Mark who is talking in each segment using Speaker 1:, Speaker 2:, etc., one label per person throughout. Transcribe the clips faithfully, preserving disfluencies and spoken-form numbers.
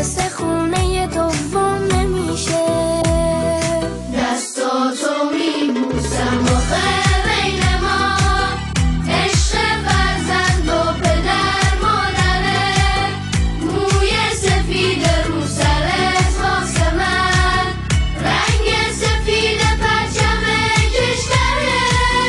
Speaker 1: مثل خونه دوم نمیشه. دستاتو میبوسم آخه بین ما عشق فرزند و پدر مادره، موی سفید رو سرت واسه من رنگ سفید پرچم کشوره.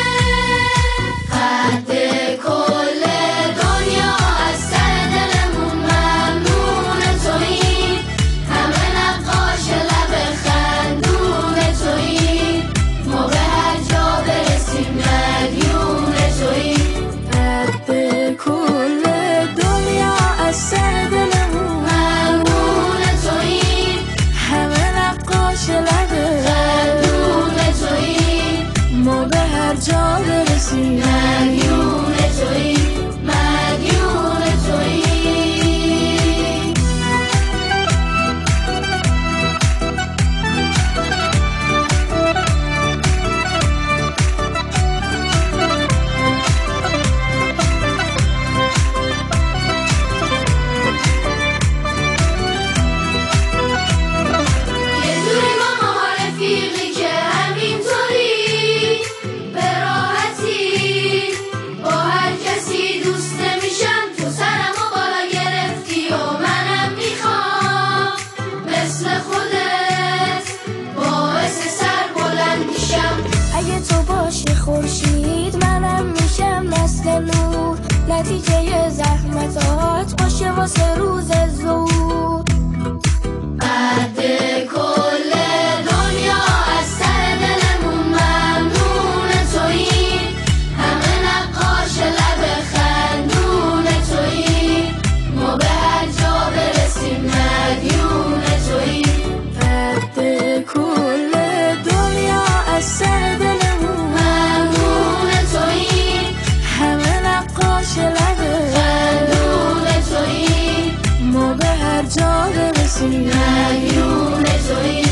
Speaker 1: قد کل دنیا از سر دلمون ممنون تویی، همه نقاش لب خندون تویی، ما به هر جا برسیم مدیون تویی. قد کل دنیا از سر دلمون ممنون تویی، همه نقاش لب خندون تویی، ما به هر جا برسیم مدیون تویی، مدیون تویی. یه جوری ما ماها رفیقی که همینطوری به راحتی با هر کسی دوست نمیشم. تو سرم و بالا گرفتی و منم میخوام مثل خودت باعث سر بلند میشم. اگه تو باشی خورشید منم میشم مثل نور، نتیجه زحمتات باشه واسه روز زور. قد کل دنیا از سر دلمون ممنون تویی، همه نقاش لب خندون تویی، ما به هر جا برسیم مدیون تویی. قد کل دنیا از سر دلمون ممنون تویی، همه نقاش لب خندون تویی، ما به هر جا برسیم مدیون تویی.